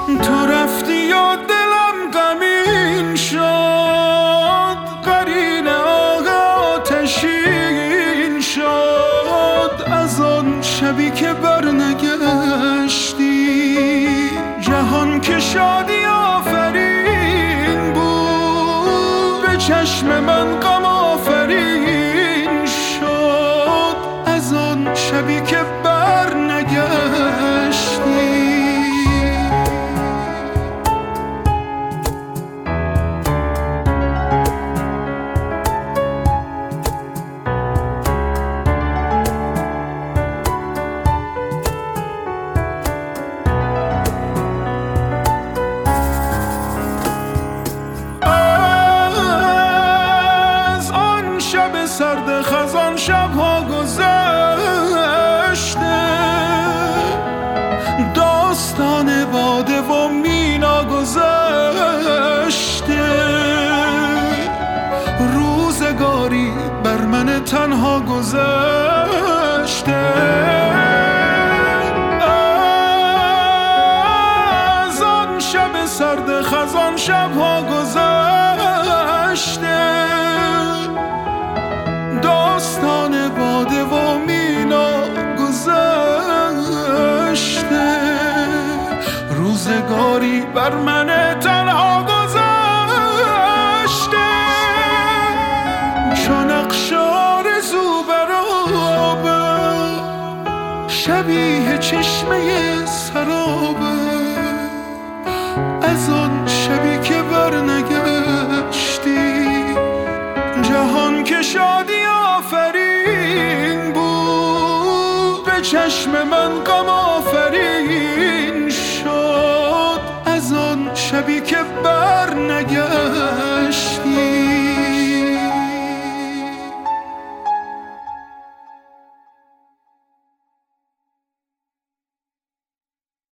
تو رفتی و دلم غمین شد، قرین آه آتشین شد. از آن شبی که برنگشتی، جهان که شادی آفرین بود، به چشم من غم آفرین شد. از آن شبی که برنگشتی. سرد خزان شبها گذشته، داستان باده و مینا گذشته. روزگاری بر من تنها گذشته. از آن شب سرد خزان شبها گذشته، داستان باده و مینا گذشته. روزگاری بر من تنها گذشته. چون نقش آرزو بر آبه، شبیه چشمه سرابه. از آن شبی که برنگشتی، جهان که شادی آفرین بود، به چشم من غم آفرین شد. از آن شبی که برنگشتی.